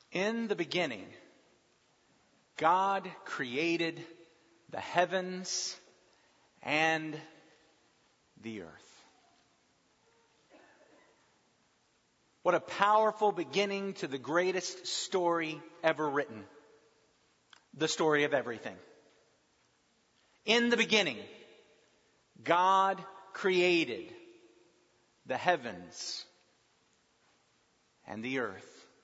In the beginning, God created the heavens and the earth. What a powerful beginning to the greatest story ever written. The story of everything. In the beginning, God created the heavens and the earth.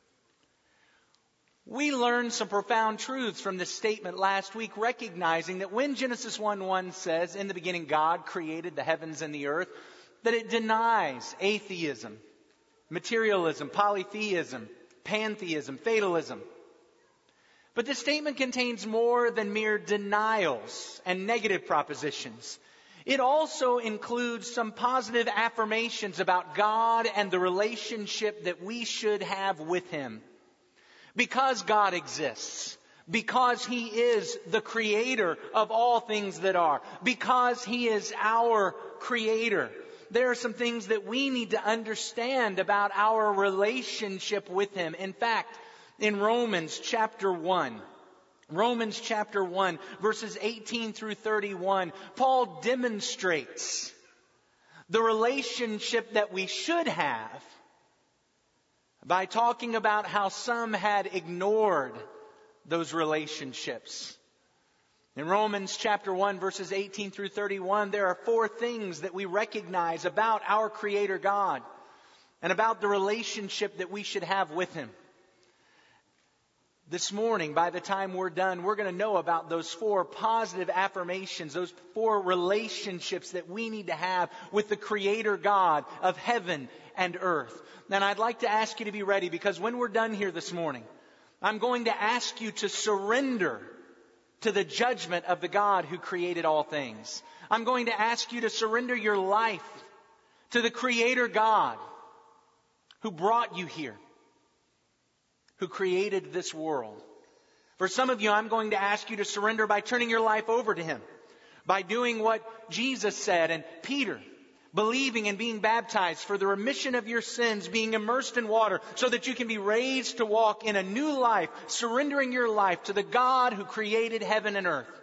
We learned some profound truths from this statement last week, recognizing that when Genesis 1:1 says, in the beginning God created the heavens and the earth, that it denies atheism, materialism, polytheism, pantheism, fatalism. But this statement contains more than mere denials and negative propositions. It also includes some positive affirmations about God and the relationship that we should have with Him. Because God exists, because He is the creator of all things that are, because He is our creator, there are some things that we need to understand about our relationship with Him. In fact, in Romans chapter 1, verses 18 through 31, Paul demonstrates the relationship that we should have by talking about how some had ignored those relationships. In Romans chapter 1, verses 18 through 31, there are 4 things that we recognize about our Creator God and about the relationship that we should have with Him. This morning, by the time we're done, we're going to know about those 4 positive affirmations, those 4 relationships that we need to have with the Creator God of heaven and earth. And I'd like to ask you to be ready, because when we're done here this morning, I'm going to ask you to surrender to the judgment of the God who created all things. I'm going to ask you to surrender your life to the Creator God who brought you here, who created this world. For some of you, I'm going to ask you to surrender by turning your life over to Him, by doing what Jesus said and Peter, believing and being baptized for the remission of your sins, being immersed in water so that you can be raised to walk in a new life, surrendering your life to the God who created heaven and earth.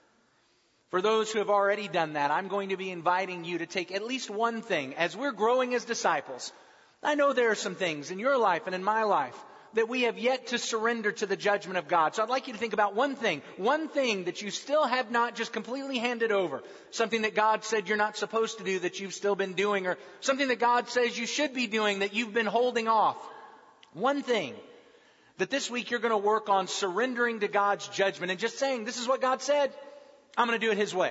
For those who have already done that, I'm going to be inviting you to take at least one thing. As we're growing as disciples, I know there are some things in your life and in my life that we have yet to surrender to the judgment of God. So I'd like you to think about one thing that you still have not just completely handed over. Something that God said you're not supposed to do that you've still been doing, or something that God says you should be doing that you've been holding off. One thing that this week you're going to work on surrendering to God's judgment and just saying, this is what God said, I'm going to do it His way.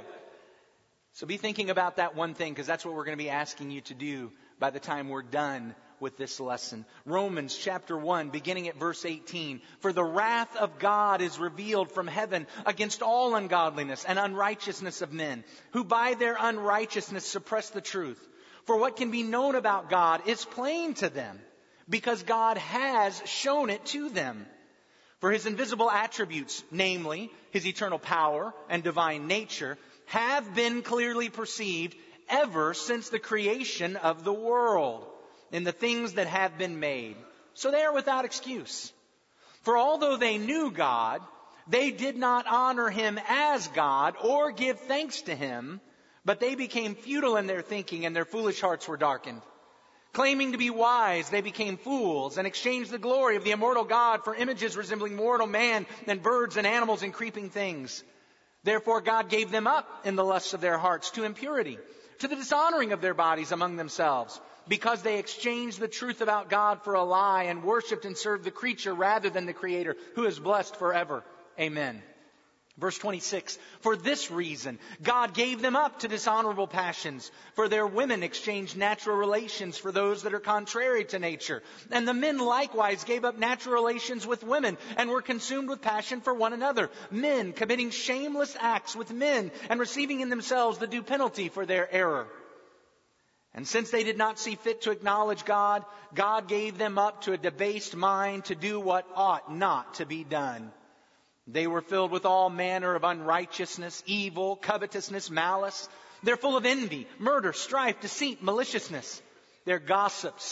So be thinking about that one thing, because that's what we're going to be asking you to do by the time we're done with this lesson. Romans chapter 1, beginning at verse 18. For the wrath of God is revealed from heaven against all ungodliness and unrighteousness of men, who by their unrighteousness suppress the truth. For what can be known about God is plain to them, because God has shown it to them. For His invisible attributes, namely His eternal power and divine nature, have been clearly perceived ever since the creation of the world, in the things that have been made. So they are without excuse. For although they knew God, they did not honor Him as God or give thanks to Him, but they became futile in their thinking, and their foolish hearts were darkened. Claiming to be wise, they became fools and exchanged the glory of the immortal God for images resembling mortal man and birds and animals and creeping things. Therefore God gave them up in the lusts of their hearts to impurity, to the dishonoring of their bodies among themselves, because they exchanged the truth about God for a lie and worshipped and served the creature rather than the Creator, who is blessed forever. Amen. Verse 26, for this reason, God gave them up to dishonorable passions, for their women exchanged natural relations for those that are contrary to nature. And the men likewise gave up natural relations with women and were consumed with passion for one another. Men committing shameless acts with men and receiving in themselves the due penalty for their error. And since they did not see fit to acknowledge God, God gave them up to a debased mind to do what ought not to be done. They were filled with all manner of unrighteousness, evil, covetousness, malice. They're full of envy, murder, strife, deceit, maliciousness. They're gossips,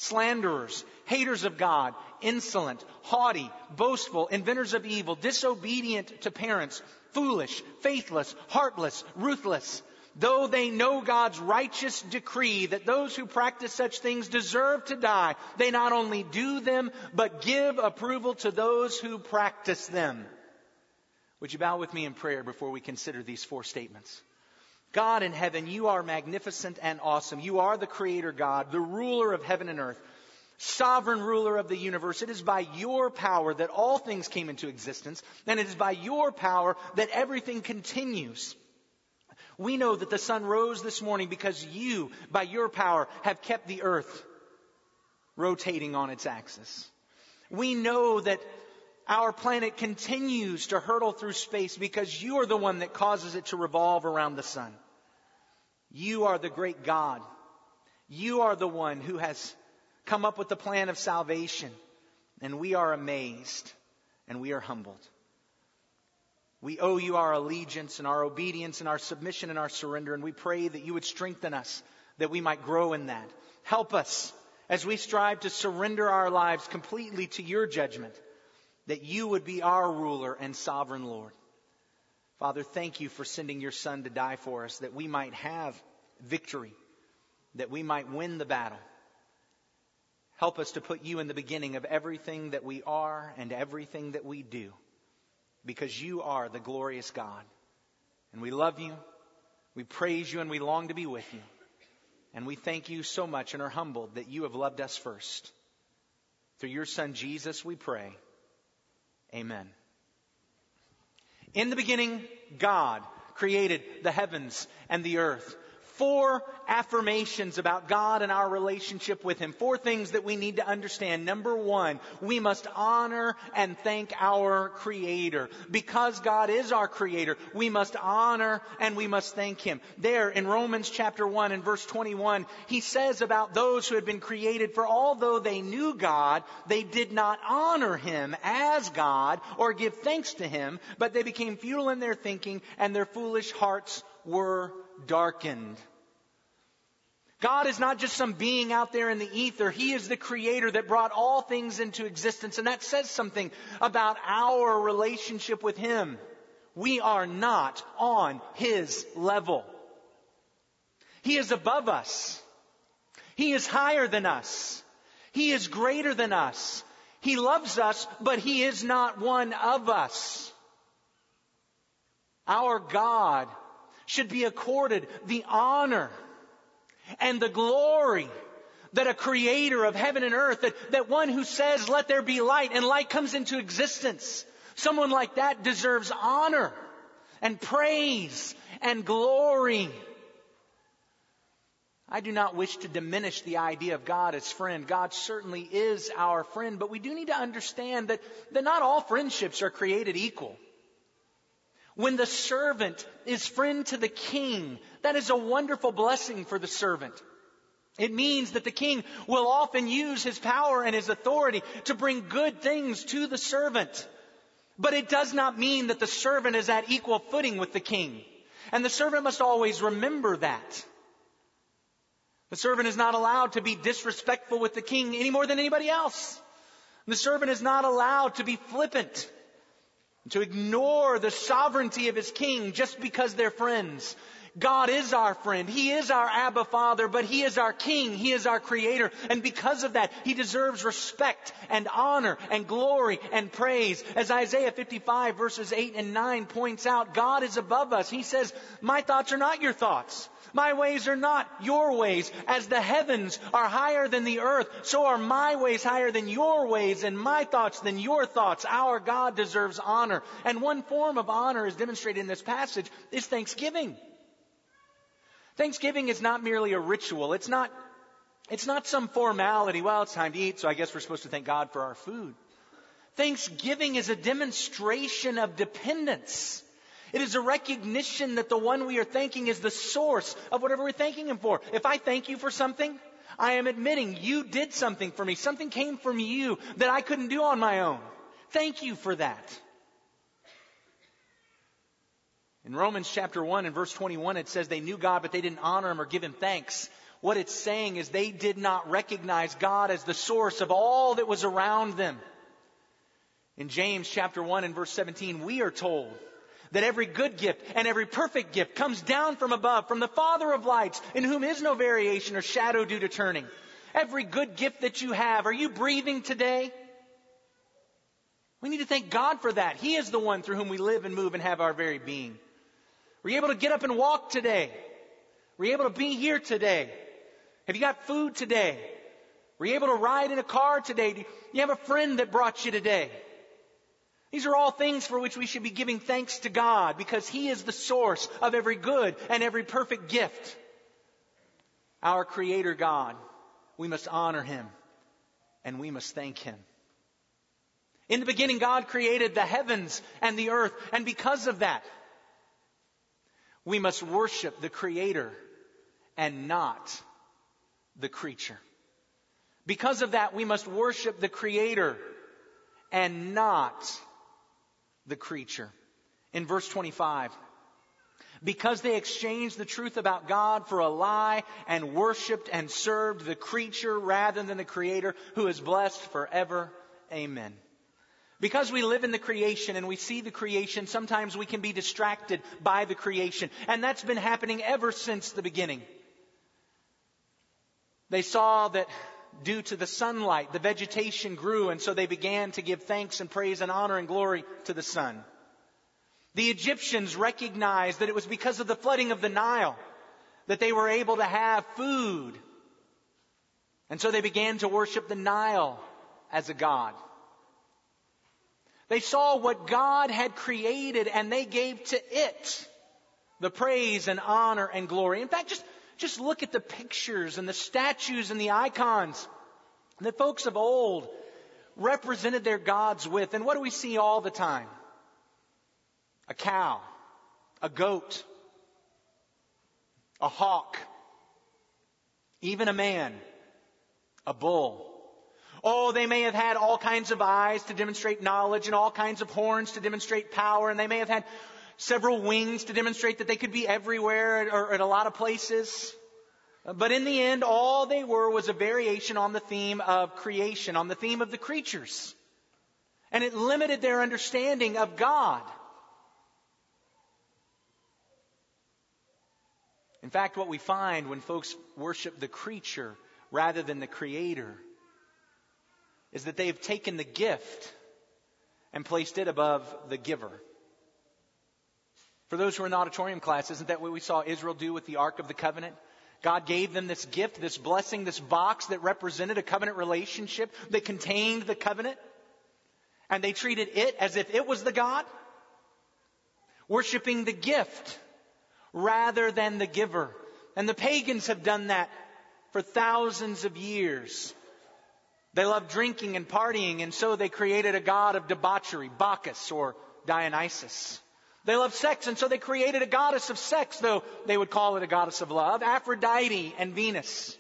slanderers, haters of God, insolent, haughty, boastful, inventors of evil, disobedient to parents, foolish, faithless, heartless, ruthless. Though they know God's righteous decree that those who practice such things deserve to die, they not only do them, but give approval to those who practice them. Would you bow with me in prayer before we consider these 4 statements? God in heaven, you are magnificent and awesome. You are the Creator God, the ruler of heaven and earth, sovereign ruler of the universe. It is by your power that all things came into existence, and it is by your power that everything continues. We know that the sun rose this morning because you, by your power, have kept the earth rotating on its axis. We know that our planet continues to hurtle through space because you are the one that causes it to revolve around the sun. You are the great God. You are the one who has come up with the plan of salvation. And we are amazed and we are humbled. We owe you our allegiance and our obedience and our submission and our surrender. And we pray that you would strengthen us, that we might grow in that. Help us as we strive to surrender our lives completely to your judgment, that you would be our ruler and sovereign Lord. Father, thank you for sending your Son to die for us, that we might have victory, that we might win the battle. Help us to put you in the beginning of everything that we are and everything that we do, because you are the glorious God. And we love you, we praise you, and we long to be with you. And we thank you so much and are humbled that you have loved us first. Through your Son Jesus we pray. Amen. In the beginning, God created the heavens and the earth. 4 affirmations about God and our relationship with Him. 4 things that we need to understand. Number 1, we must honor and thank our Creator. Because God is our Creator, we must honor and we must thank Him. There in Romans chapter 1 and verse 21, he says about those who had been created, for although they knew God, they did not honor Him as God or give thanks to Him, but they became futile in their thinking and their foolish hearts were darkened. God is not just some being out there in the ether. He is the Creator that brought all things into existence. And that says something about our relationship with Him. We are not on His level. He is above us. He is higher than us. He is greater than us. He loves us, but He is not one of us. Our God should be accorded the honor and the glory that a creator of heaven and earth, that one who says, let there be light, and light comes into existence. Someone like that deserves honor and praise and glory. I do not wish to diminish the idea of God as friend. God certainly is our friend, but we do need to understand that not all friendships are created equal. When the servant is friend to the king, that is a wonderful blessing for the servant. It means that the king will often use his power and his authority to bring good things to the servant. But it does not mean that the servant is at equal footing with the king. And the servant must always remember that. The servant is not allowed to be disrespectful with the king any more than anybody else. The servant is not allowed to be flippant, to ignore the sovereignty of his king just because they're friends. God is our friend. He is our Abba Father, but He is our King. He is our Creator. And because of that, He deserves respect and honor and glory and praise. As Isaiah 55 verses 8 and 9 points out, God is above us. He says, my thoughts are not your thoughts. My ways are not your ways. As the heavens are higher than the earth, so are my ways higher than your ways, and my thoughts than your thoughts. Our God deserves honor. And one form of honor is demonstrated in this passage is thanksgiving. Thanksgiving is not merely a ritual. It's not some formality. Well, it's time to eat, so I guess we're supposed to thank God for our food. Thanksgiving is a demonstration of dependence. It is a recognition that the one we are thanking is the source of whatever we're thanking Him for. If I thank you for something, I am admitting you did something for me. Something came from you that I couldn't do on my own. Thank you for that. In Romans chapter 1 and verse 21, it says they knew God, but they didn't honor Him or give Him thanks. What it's saying is they did not recognize God as the source of all that was around them. In James chapter 1 and verse 17, we are told that every good gift and every perfect gift comes down from above, from the Father of lights, in whom is no variation or shadow due to turning. Every good gift that you have, are you breathing today? We need to thank God for that. He is the one through whom we live and move and have our very being. Were you able to get up and walk today? Were you able to be here today? Have you got food today? Were you able to ride in a car today? Do you have a friend that brought you today? These are all things for which we should be giving thanks to God, because He is the source of every good and every perfect gift. Our Creator God, we must honor Him and we must thank Him. In the beginning, God created the heavens and the earth, and because of that, we must worship the Creator and not the creature. Because of that, we must worship the Creator and not the creature. In verse 25, because they exchanged the truth about God for a lie and worshipped and served the creature rather than the Creator, who is blessed forever. Amen. Because we live in the creation and we see the creation, sometimes we can be distracted by the creation. And that's been happening ever since the beginning. They saw that due to the sunlight, the vegetation grew, and so they began to give thanks and praise and honor and glory to the sun. The Egyptians recognized that it was because of the flooding of the Nile that they were able to have food. And so they began to worship the Nile as a god. They saw what God had created and they gave to it the praise and honor and glory. In fact, just look at the pictures and the statues and the icons that folks of old represented their gods with. And what do we see all the time? A cow, a goat, a hawk, even a man, a bull. Oh, they may have had all kinds of eyes to demonstrate knowledge and all kinds of horns to demonstrate power. And they may have had several wings to demonstrate that they could be everywhere or at a lot of places. But in the end, all they were was a variation on the theme of creation, on the theme of the creatures. And it limited their understanding of God. In fact, what we find when folks worship the creature rather than the Creator is that they've taken the gift and placed it above the giver. For those who are in auditorium class, isn't that what we saw Israel do with the Ark of the Covenant? God gave them this gift, this blessing, this box that represented a covenant relationship that contained the covenant. And they treated it as if it was the God, worshiping the gift rather than the giver. And the pagans have done that for thousands of years. They love drinking and partying, and so they created a god of debauchery, Bacchus or Dionysus. They love sex, and so they created a goddess of sex, though they would call it a goddess of love, Aphrodite and Venus.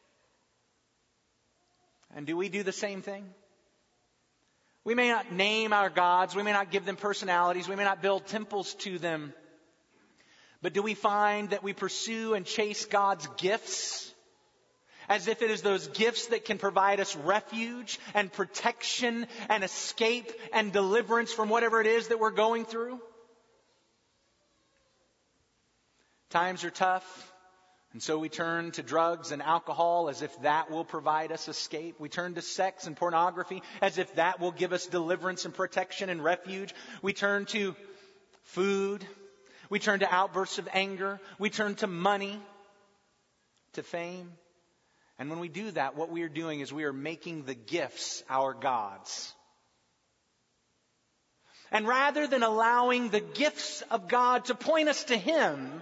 And do we do the same thing? We may not name our gods, we may not give them personalities, we may not build temples to them, but do we find that we pursue and chase God's gifts as if it is those gifts that can provide us refuge and protection and escape and deliverance from whatever it is that we're going through? Times are tough, and so we turn to drugs and alcohol as if that will provide us escape. We turn to sex and pornography as if that will give us deliverance and protection and refuge. We turn to food. We turn to outbursts of anger. We turn to money, to fame. And when we do that, what we are doing is we are making the gifts our gods. And rather than allowing the gifts of God to point us to Him,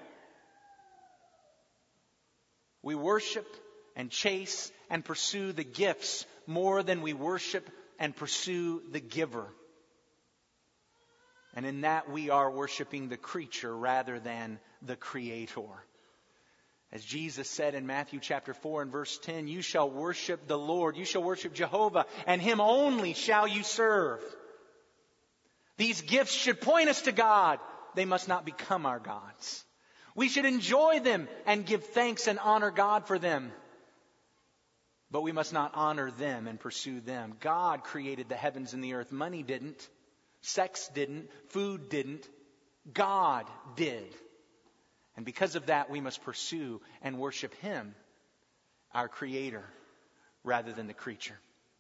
we worship and chase and pursue the gifts more than we worship and pursue the giver. And in that we are worshiping the creature rather than the Creator. As Jesus said in Matthew chapter 4 and verse 10, you shall worship the Lord, you shall worship Jehovah, and Him only shall you serve. These gifts should point us to God. They must not become our gods. We should enjoy them and give thanks and honor God for them. But we must not honor them and pursue them. God created the heavens and the earth. Money didn't. Sex didn't. Food didn't. God did. And because of that, we must pursue and worship Him, our Creator, rather than the creature.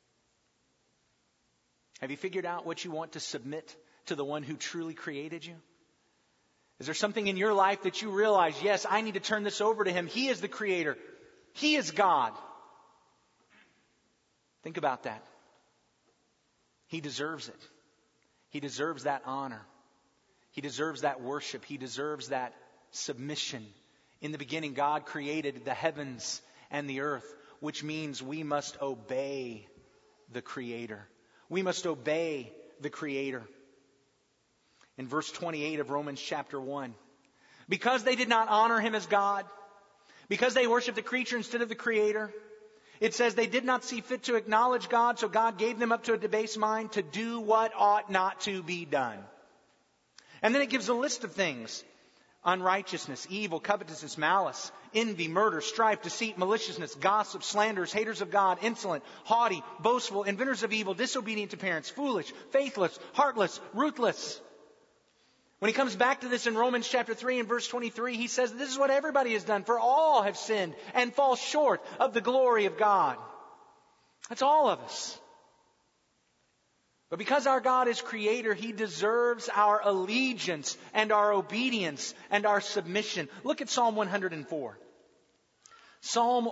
Have you figured out what you want to submit to the one who truly created you? Is there something in your life that you realize, yes, I need to turn this over to Him. He is the Creator. He is God. Think about that. He deserves it. He deserves that honor. He deserves that worship. He deserves that submission. In the beginning, God created the heavens and the earth, which means we must obey the Creator. We must obey the Creator. In verse 28 of Romans chapter 1, because they did not honor Him as God, because they worshiped the creature instead of the Creator, it says they did not see fit to acknowledge God, so God gave them up to a debased mind to do what ought not to be done. And then it gives a list of things: unrighteousness, evil, covetousness, malice, envy, murder, strife, deceit, maliciousness, gossip, slanders, haters of God, insolent, haughty, boastful, inventors of evil, disobedient to parents, foolish, faithless, heartless, ruthless. When he comes back to this in Romans chapter 3 and verse 23, he says this is what everybody has done, for all have sinned and fall short of the glory of God. That's all of us. But because our God is Creator, He deserves our allegiance and our obedience and our submission. Look at Psalm 104. Psalm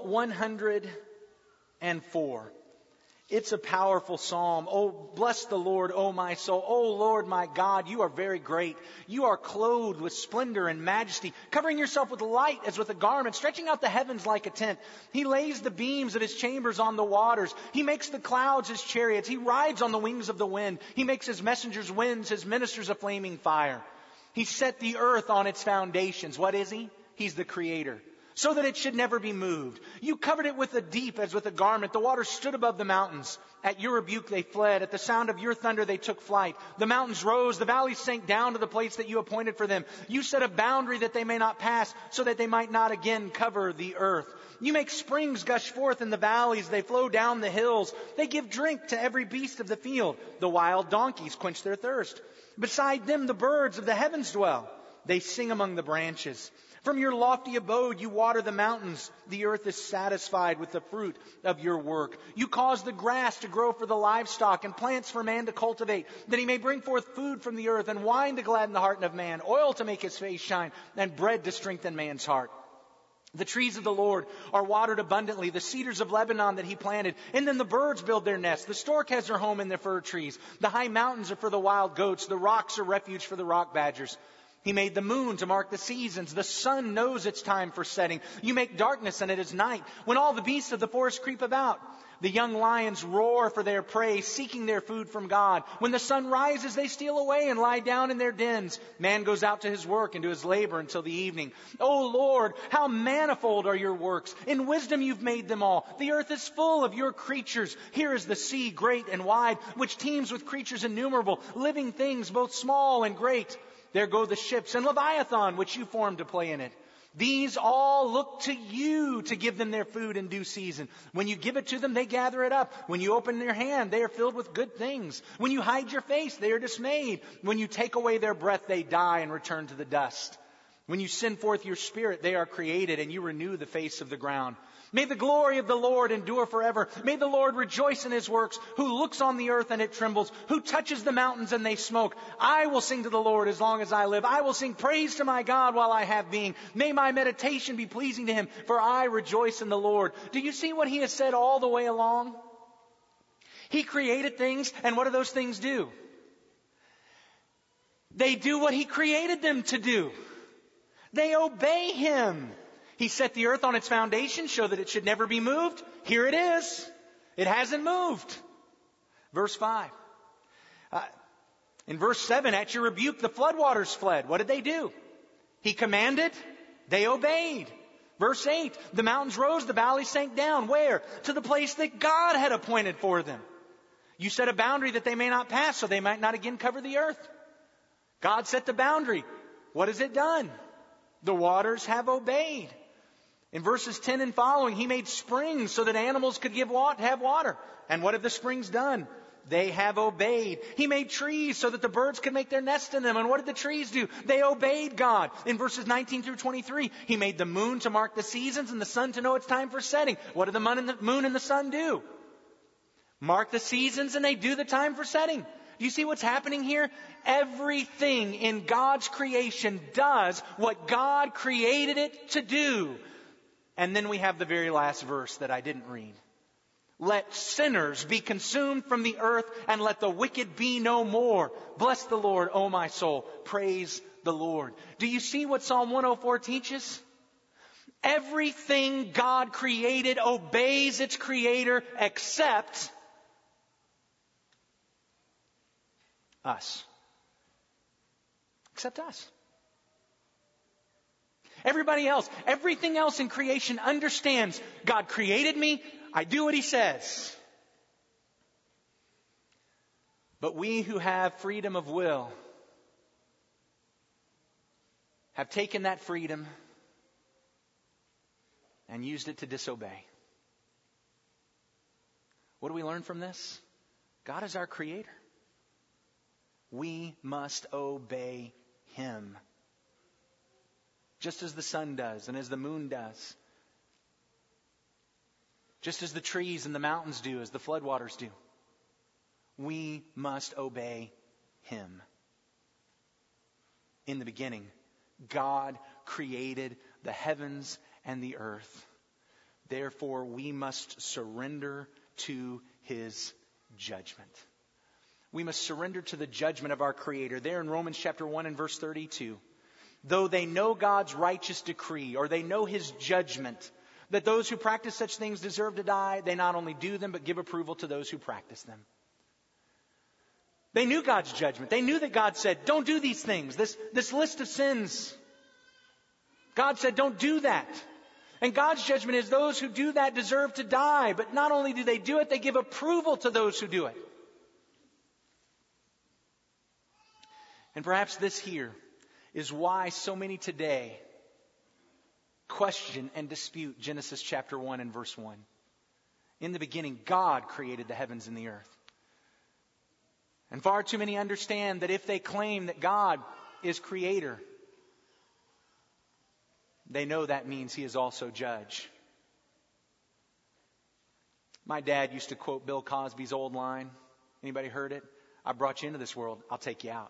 104. It's a powerful psalm. Oh, bless the Lord, oh my soul. Oh, Lord, my God, you are very great. You are clothed with splendor and majesty, covering yourself with light as with a garment, stretching out the heavens like a tent. He lays the beams of His chambers on the waters. He makes the clouds His chariots. He rides on the wings of the wind. He makes His messengers winds, His ministers a flaming fire. He set the earth on its foundations. What is He? He's the Creator, so that it should never be moved. You covered it with the deep as with a garment. The waters stood above the mountains. At your rebuke they fled. At the sound of your thunder they took flight. The mountains rose. The valleys sank down to the place that you appointed for them. You set a boundary that they may not pass, so that they might not again cover the earth. You make springs gush forth in the valleys. They flow down the hills. They give drink to every beast of the field. The wild donkeys quench their thirst. Beside them the birds of the heavens dwell. They sing among the branches. From your lofty abode you water the mountains. The earth is satisfied with the fruit of your work. You cause the grass to grow for the livestock and plants for man to cultivate, that he may bring forth food from the earth and wine to gladden the heart of man, oil to make his face shine, and bread to strengthen man's heart. The trees of the Lord are watered abundantly, the cedars of Lebanon that He planted. And then the birds build their nests. The stork has her home in the fir trees. The high mountains are for the wild goats. The rocks are refuge for the rock badgers. He made the moon to mark the seasons. The sun knows its time for setting. You make darkness and it is night, when all the beasts of the forest creep about. The young lions roar for their prey, seeking their food from God. When the sun rises, they steal away and lie down in their dens. Man goes out to his work and to his labor until the evening. O Lord, how manifold are your works. In wisdom you've made them all. The earth is full of your creatures. Here is the sea, great and wide, which teems with creatures innumerable, living things both small and great. There go the ships and Leviathan, which you formed to play in it. These all look to you to give them their food in due season. When you give it to them, they gather it up. When you open their hand, they are filled with good things. When you hide your face, they are dismayed. When you take away their breath, they die and return to the dust. When you send forth your Spirit, they are created, and you renew the face of the ground. May the glory of the Lord endure forever. May the Lord rejoice in His works, who looks on the earth and it trembles, who touches the mountains and they smoke. I will sing to the Lord as long as I live. I will sing praise to my God while I have being. May my meditation be pleasing to Him, for I rejoice in the Lord. Do you see what He has said all the way along? He created things, and what do those things do? They do what He created them to do. They obey Him. He set the earth on its foundation so that it should never be moved. Here it is. It hasn't moved. Verse 5. In verse 7, at your rebuke, the floodwaters fled. What did they do? He commanded. They obeyed. Verse 8, the mountains rose, the valleys sank down. Where? To the place that God had appointed for them. You set a boundary that they may not pass, so they might not again cover the earth. God set the boundary. What has it done? The waters have obeyed. In verses 10 and following, He made springs so that animals could have water. And what have the springs done? They have obeyed. He made trees so that the birds could make their nest in them. And what did the trees do? They obeyed God. In verses 19 through 23, He made the moon to mark the seasons and the sun to know its time for setting. What do the moon and the sun do? Mark the seasons, and they do the time for setting. Do you see what's happening here? Everything in God's creation does what God created it to do. And then we have the very last verse that I didn't read. Let sinners be consumed from the earth, and let the wicked be no more. Bless the Lord, O my soul. Praise the Lord. Do you see what Psalm 104 teaches? Everything God created obeys its creator except us. Except us. Everybody else, everything else in creation understands God created me. I do what He says. But we who have freedom of will have taken that freedom and used it to disobey. What do we learn from this? God is our creator. We must obey Him. Just as the sun does and as the moon does. Just as the trees and the mountains do, as the floodwaters do. We must obey Him. In the beginning, God created the heavens and the earth. Therefore, we must surrender to His judgment. We must surrender to the judgment of our Creator. There in Romans chapter 1 and verse 32. Though they know God's righteous decree, or they know His judgment, that those who practice such things deserve to die, they not only do them, but give approval to those who practice them. They knew God's judgment. They knew that God said, don't do these things. This list of sins. God said, don't do that. And God's judgment is those who do that deserve to die. But not only do they do it, they give approval to those who do it. And perhaps this here is why so many today question and dispute Genesis chapter 1 and verse 1. In the beginning, God created the heavens and the earth. And far too many understand that if they claim that God is creator, they know that means He is also judge. My dad used to quote Bill Cosby's old line. Anybody heard it? I brought you into this world, I'll take you out.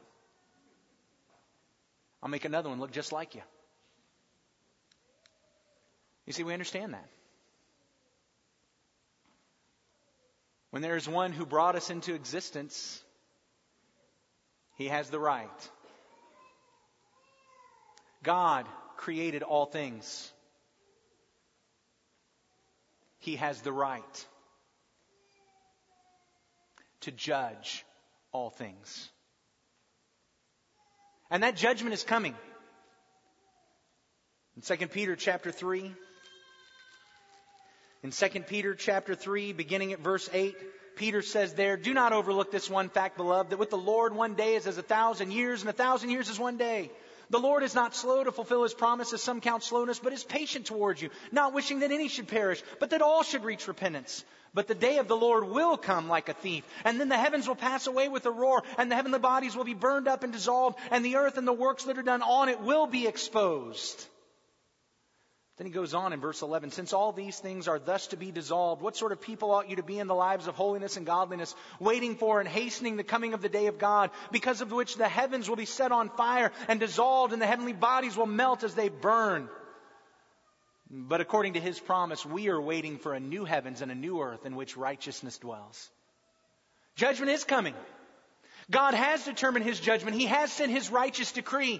I'll make another one look just like you. You see, we understand that. When there is one who brought us into existence, He has the right. God created all things. He has the right to judge all things. And that judgment is coming. In 2 Peter chapter 3, beginning at verse 8, Peter says there, do not overlook this one fact, beloved, that with the Lord 1 day is as 1,000 years, and 1,000 years is 1 day. The Lord is not slow to fulfill His promise, as some count slowness, but is patient towards you, not wishing that any should perish, but that all should reach repentance. But the day of the Lord will come like a thief, and then the heavens will pass away with a roar, and the heavenly bodies will be burned up and dissolved, and the earth and the works that are done on it will be exposed. Then he goes on in verse 11, since all these things are thus to be dissolved, what sort of people ought you to be in the lives of holiness and godliness, waiting for and hastening the coming of the day of God, because of which the heavens will be set on fire and dissolved, and the heavenly bodies will melt as they burn. But according to His promise, we are waiting for a new heavens and a new earth in which righteousness dwells. Judgment is coming. God has determined His judgment. He has sent His righteous decree.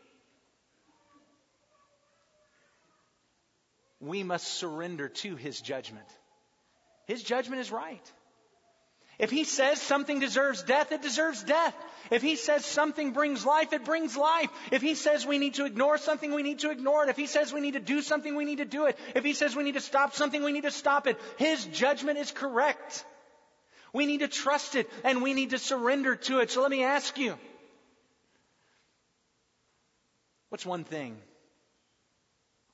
We must surrender to His judgment. His judgment is right. If He says something deserves death, it deserves death. If He says something brings life, it brings life. If He says we need to ignore something, we need to ignore it. If He says we need to do something, we need to do it. If He says we need to stop something, we need to stop it. His judgment is correct. We need to trust it and we need to surrender to it. So let me ask you, what's one thing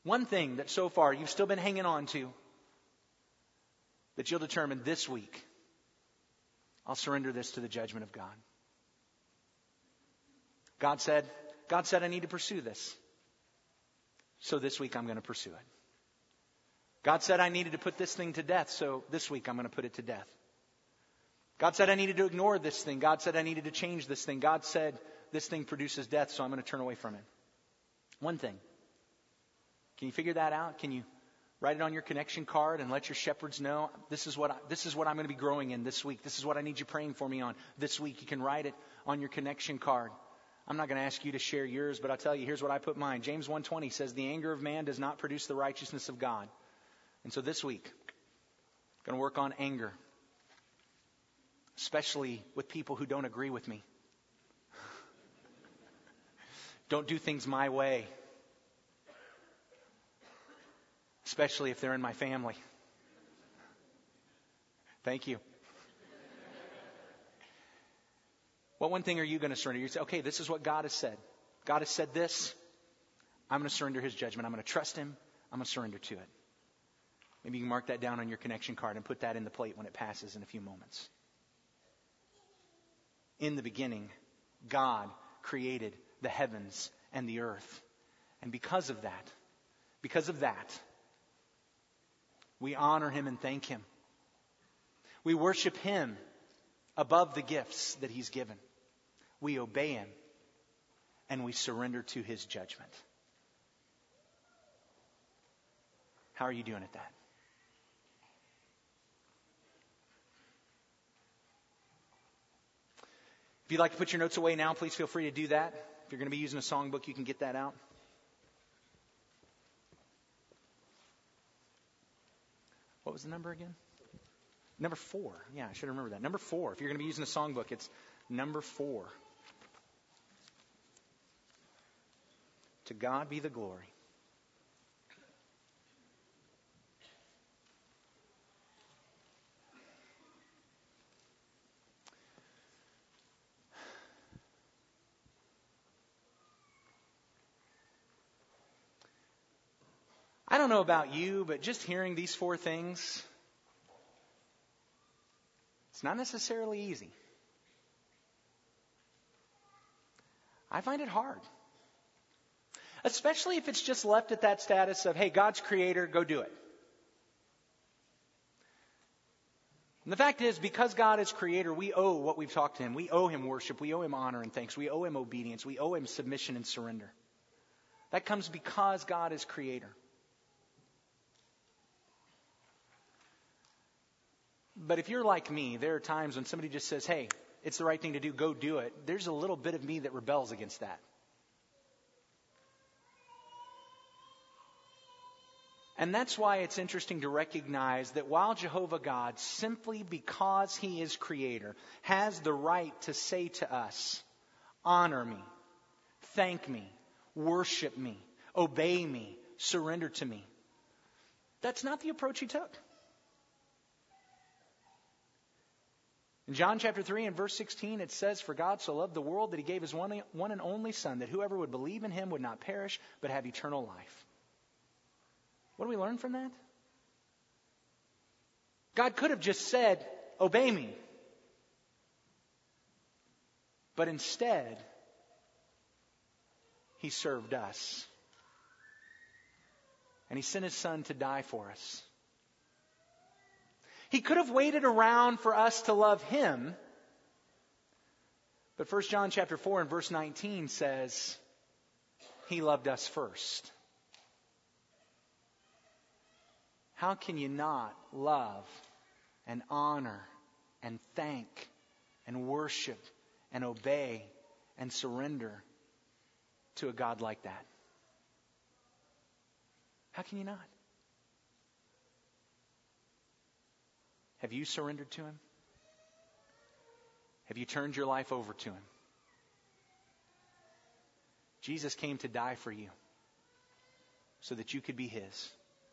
One thing that so far you've still been hanging on to, that you'll determine this week, I'll surrender this to the judgment of God. God said, I need to pursue this. So this week I'm going to pursue it. God said I needed to put this thing to death. So this week I'm going to put it to death. God said I needed to ignore this thing. God said I needed to change this thing. God said this thing produces death, so I'm going to turn away from it. One thing. Can you figure that out? Can you write it on your connection card and let your shepherds know, this is what I'm going to be growing in this week. This is what I need you praying for me on this week. You can write it on your connection card. I'm not going to ask you to share yours, but I'll tell you, here's what I put mine. James 1:20 says, the anger of man does not produce the righteousness of God. And so this week, I'm going to work on anger, especially with people who don't agree with me. Don't do things my way, especially if they're in my family. Thank you. What one thing are you going to surrender? You say, okay, this is what God has said. God has said this. I'm going to surrender His judgment. I'm going to trust Him. I'm going to surrender to it. Maybe you can mark that down on your connection card and put that in the plate when it passes in a few moments. In the beginning, God created the heavens and the earth. And because of that, we honor Him and thank Him. We worship Him above the gifts that He's given. We obey Him and we surrender to His judgment. How are you doing at that? If you'd like to put your notes away now, please feel free to do that. If you're going to be using a songbook, you can get that out. What was the number again? Number 4. Yeah, I should remember that. Number 4. If you're going to be using a songbook, it's number 4. To God be the glory. I don't know about you, but just hearing these 4 things, it's not necessarily easy. I find it hard. Especially if it's just left at that status of, hey, God's creator, go do it. And the fact is, because God is creator, we owe what we've talked to Him. We owe Him worship. We owe Him honor and thanks. We owe Him obedience. We owe Him submission and surrender. That comes because God is creator. But if you're like me, there are times when somebody just says, hey, it's the right thing to do, go do it. There's a little bit of me that rebels against that. And that's why it's interesting to recognize that while Jehovah God, simply because He is creator, has the right to say to us, honor me, thank me, worship me, obey me, surrender to me. That's not the approach He took. In John chapter 3 and verse 16, it says, for God so loved the world that He gave His one and only Son, that whoever would believe in Him would not perish, but have eternal life. What do we learn from that? God could have just said, obey me. But instead, He served us. And He sent His Son to die for us. He could have waited around for us to love Him. But 1 John chapter 4 and verse 19 says, He loved us first. How can you not love and honor and thank and worship and obey and surrender to a God like that? How can you not? Have you surrendered to Him? Have you turned your life over to Him? Jesus came to die for you so that you could be His.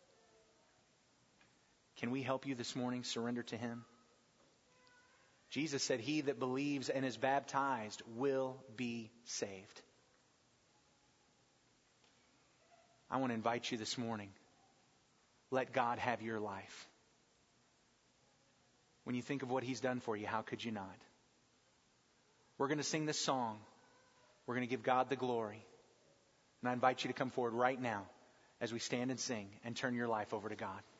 Can we help you this morning surrender to Him? Jesus said, he that believes and is baptized will be saved. I want to invite you this morning. Let God have your life. When you think of what He's done for you, how could you not? We're going to sing this song. We're going to give God the glory. And I invite you to come forward right now as we stand and sing and turn your life over to God.